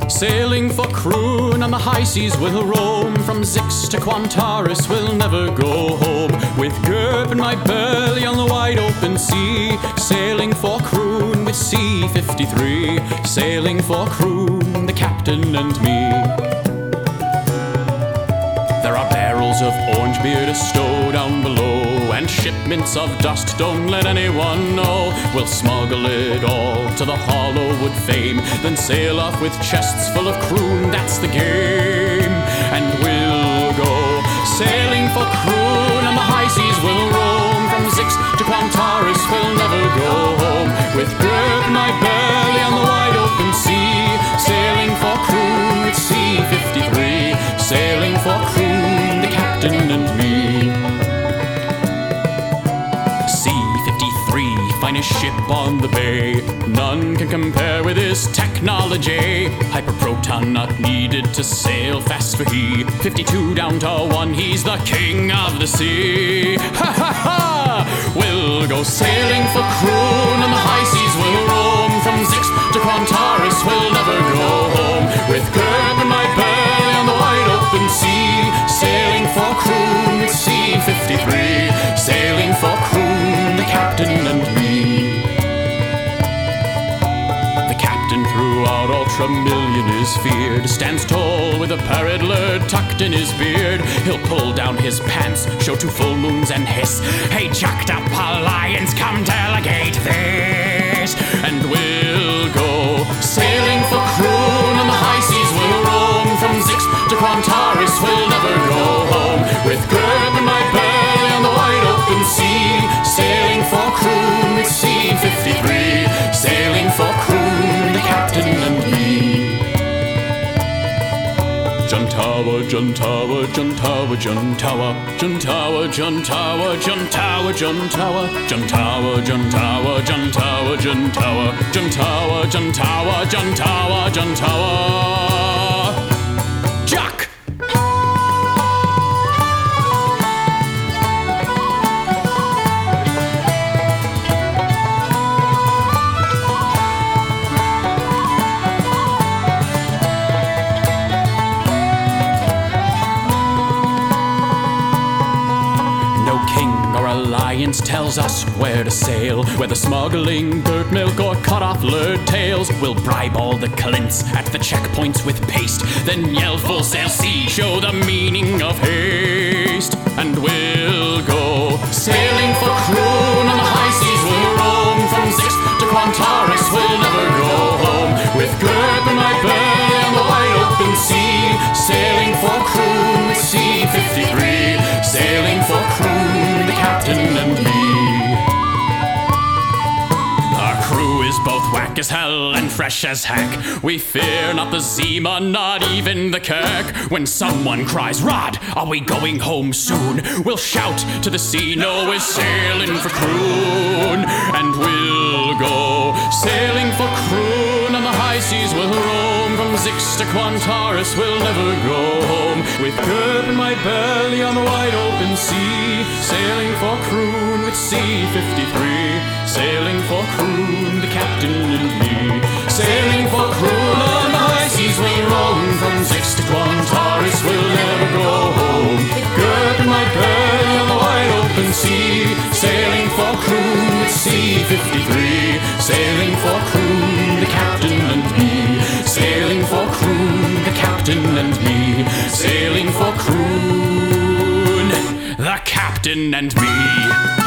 Sailing for Croon on the high seas we'll roam. From Zix to Quantaris we'll never go home. With Gerb in my belly on the wide open sea. Sailing for Croon with C-53. Sailing for Croon, the captain and me. There are barrels of orange beer to stow down below, and shipments of dust, don't let anyone know. We'll smuggle it all to the Hollowwood fame, then sail off with chests full of Croon, that's the game. And we'll go sailing for Croon on the high seas we'll roam. From Zix to Quantaris we'll never go home. With Gerb in my belly on the wide open sea. Sailing for Croon with C-53. Sailing for Croon, the captain and me. C-53, finest ship on the bay. None can compare with his technology. Hyperproton not needed to sail fast for he. 52 down to 1, he's the king of the sea. Ha ha ha! We'll go sailing for Croon on the high seas we'll roam. From Zix to Quantaris we'll never go home. With Gerb in my belly on the wide open sea. Sailing for Croon with C-53. Sailing for Croon, the captain and me. The captain throughout Ultramillion is feared. Stands tall with a parrot lurd tucked in his beard. He'll pull down his pants, show 2 full moons and hiss, "Hey, jacked up alliance, come delegate this." And we'll go sailing for Croon on the high seas we'll roam. From Zix to Quantaris we'll never go home. With Gerb in my belly on the wide open sea. Sailing for Croon with C-53. Sailing for Croon, the captain and me. Juntawa, Juntawa, Juntawa, Juntawa, Juntawa, Juntawa, Juntawa, Juntawa, Juntawa, Juntawa, Juntawa, Juntawa, Juntawa, Juntawa, Juntawa, Juntawa. Jack! Alliance tells us where to sail, whether smuggling dirt milk or cut off lurd tails. We'll bribe all the Clints at the checkpoints with paste, then yell full sail sea, show the meaning of haste. And we'll go sailing for Croon on the high seas we'll roam. From Zix to Quantaris we'll never go home. With Gerb in my belly on the wide open sea. Sailing for Croon with C-53. Sailing for Croon, the captain and me. Our crew is both whack as hell and fresh as heck. We fear not the Zima, not even the Kirk. When someone cries, "Rod, are we going home soon?" We'll shout to the sea, "No, we're sailing for Croon." And we'll go sailing for Croon on the high seas we'll roam. From Zix to Quantaris we'll never go home. With Gerb in my belly on the wide open sea. Sailing for Croon with C-53. Sailing for Croon, the captain and me. Sailing for Croon on the high seas we'll roam. From Zix to Quantaris we'll never go home. With Gerb in my belly on the wide open sea. Sailing for Croon with C-53. Sailing for Croon, the captain and me. Sailing for Croon, the captain and me. Sailing for Croon, the captain and me.